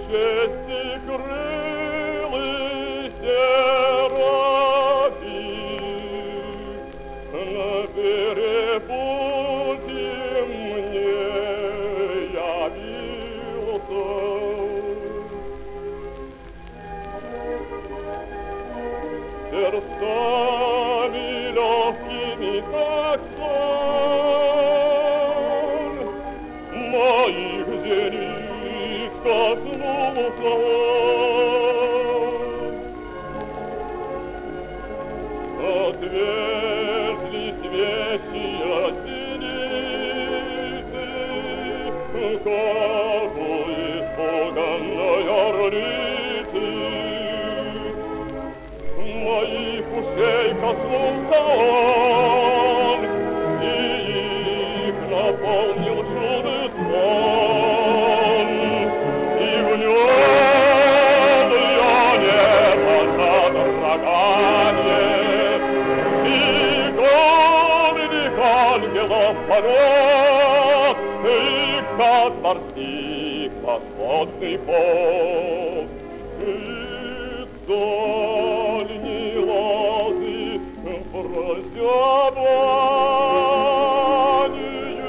чести крылы серафим, на перепутье мне явился. Сердцами легкими, как сон, моих зениц коснулся он. Отверзлись вещи росеницы, как у испуганной орлицы. Моих ушей коснулся он, и их наполнил чудный сон, и в нем я не содрогание, и гомных ангелов полет, и как морских подводный пол, и дальние лозы прозябание.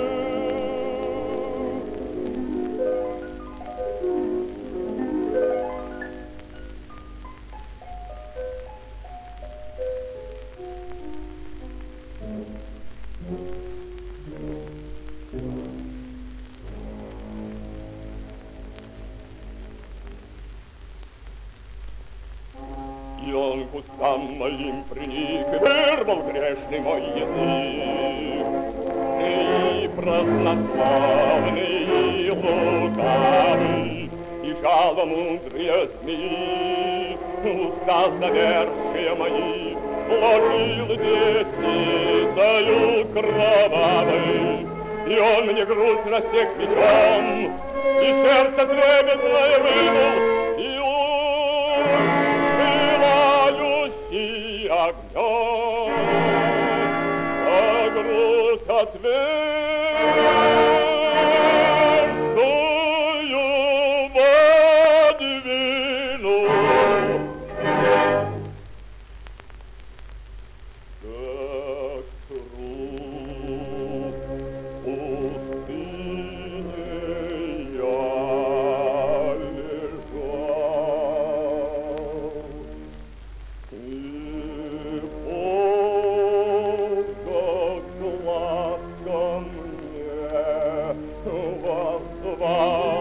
И он к устам моим приник, вырвал грешный мой язык. И празднославный, и лукавый, и жаломудрые СМИ, уста замерзшие мои, сложил десницею кровавой. И он мне грудь рассек мечом, и сердце трепетное вынул, и и огнем, а грудь отверстую подвину. Как труп пустыне я лежал. И Бог как сладко мне воззвал.